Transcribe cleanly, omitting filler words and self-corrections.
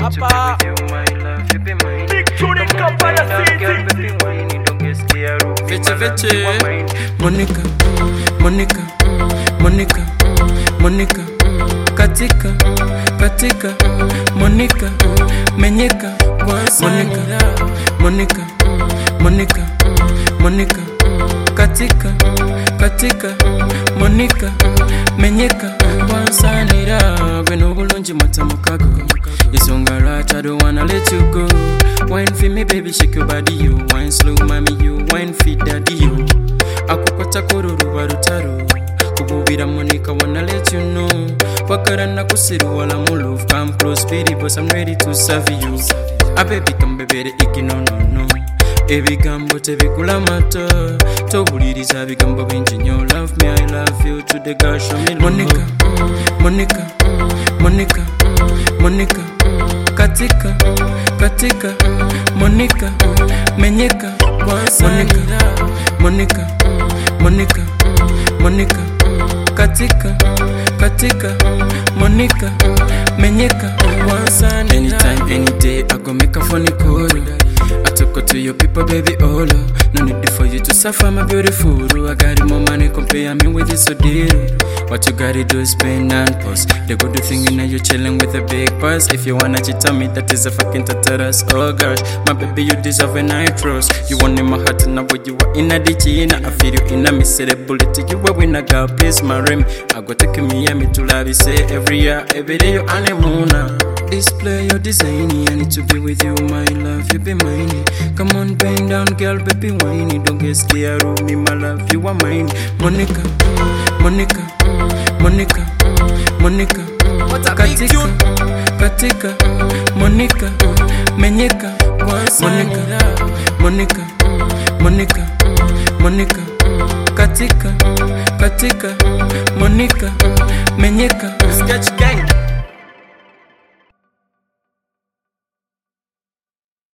to be with you, my love, you be mine. Big tune in Kampala City. Girl, baby, whiny, don't get scared. Monica, Monica, Monica, Monica, katika, katika, Monica, menyeka, Monica, Monica, Monica, Monica, katika, katika, Monica, menyeka, wansanira, gweno bulungi matamukago. Isonga right, I don't wanna let you go. Wine for me, baby, shake your body, you. Wine slow, mommy, you. Wine fit daddy, you. Akukota kororo barutaro. Kububira Monica, wanna let you know. Pakarana kusiru wala mulu. Come close, baby, boss, I'm ready to serve you. A baby, come baby, iki no no no. Ebigambo tebikula mato. Tobuliriza bigambo bingi nyo. Love me, I love you. To the girl, show me love. Monica, Monica, Monica, Monica, katika, katika, Monica, menyeka, Monica, Monica, Monica, Monica, katika, katika, Monica, menyeka, anytime, any day, I go make a funny call. I took her to your people, baby, all. No need for you to suffer, my beautiful. I got more money, compare me with this, so dear. What you gotta do is spend and pause. The good thing you know you're chilling with a big boss. If you wanna cheat on me, that is a fucking tatarus. Oh gosh, my baby, you deserve a night rose. You want in my heart and now you are in a ditch. I feel you in a miserable to you are when I got please marry me. I go take me and me to love you, say every year, every day you honeymoon. Display your design, I need to be with you, my love, you be mine. Come on, bend down, girl, baby, whiny. Don't get scared of me, my love, you are mine. Monica, Monica, Monica, Monica, katika, katika, Monica, menyeka, Monica, Monica, Monica, Monica, katika, katika, Monica, menyeka.